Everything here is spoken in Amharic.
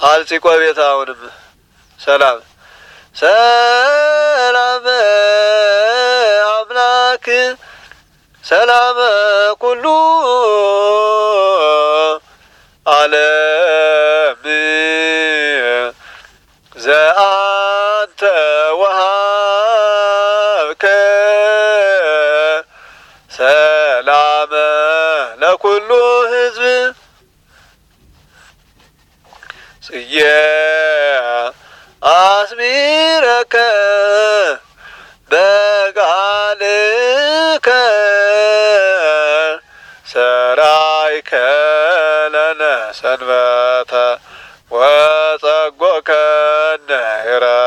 አልጺቆ ቤት አሁንም ሰላም ሰላም አምላክ ሰላም ኩሉ ዓለም ዘአንተ ወሃብከ ሰላም ለኩሉ ሕዝብ ጽየ አስሚረከ በቃልከ ሰራይከ ለነ ሰንበተ ወጸጎከ ነይረ